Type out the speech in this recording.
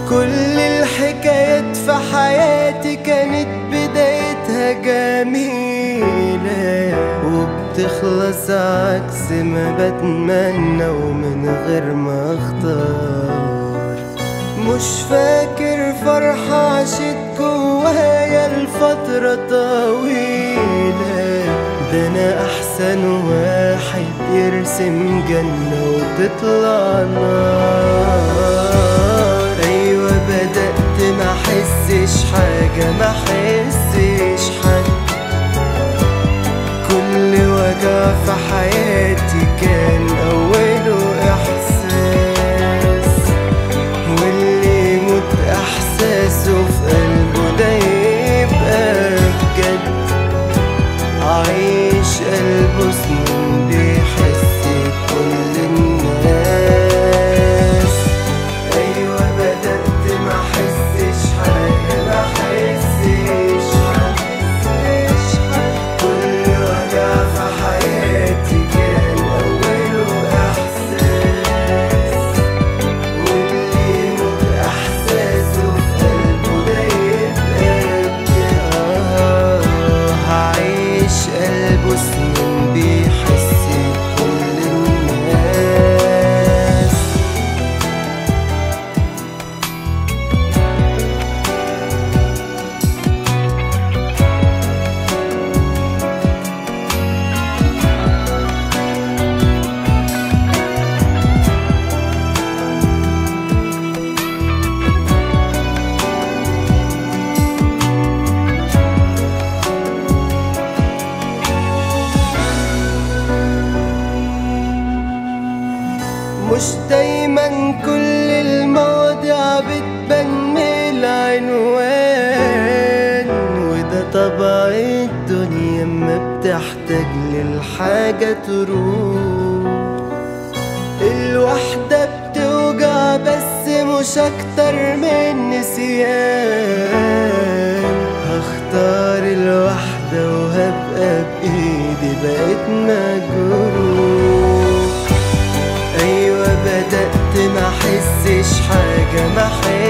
كل الحكايات في حياتي كانت بدايتها جميلة وبتخلص عكس ما بتمنى ومن غير ما اختار. مش فاكر فرحة عشت جوايا لفترة طويلة، ده انا احسن واحد يرسم جنة وتطلع نار. ايوه بدأت ما احسش حاجة، ما احسش حاجة. كل وجع في حياتي كان اوله احساس، واللي يموت احساسه في قلبه ده يبقى بجد عايش قلبه سنين بيحس بكل الناس. ايوه بدأت ما احسش حاجة، ما احسش حاجة. كل وجع في حياتي كان اوله احساس، واللي يموت احساسه في قلبه ده يبقى بجد عايش قلبه سنين بيحس بكل الناس. مش دايما كل المواضيع بتبان من العنوان، وده طبع الدنيا اما بتحتاج للحاجة تروح. الوحدة بتوجع بس مش اكتر من نسيان. هختار الوحدة وهبقى بايدي بقيت مجروح. ايوه بدأت ما احسش حاجة، ما احسش